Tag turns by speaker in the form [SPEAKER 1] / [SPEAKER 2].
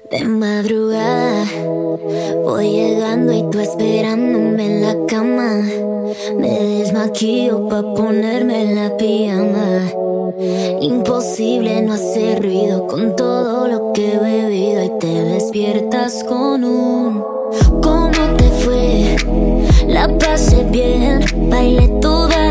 [SPEAKER 1] De madrugada voy llegando y tú esperándome en la cama. Me desmaquillo pa' ponerme la pijama. Imposible no hacer ruido con todo lo que he bebido. Y te despiertas con un ¿cómo te fue? La pasé bien, bailé toda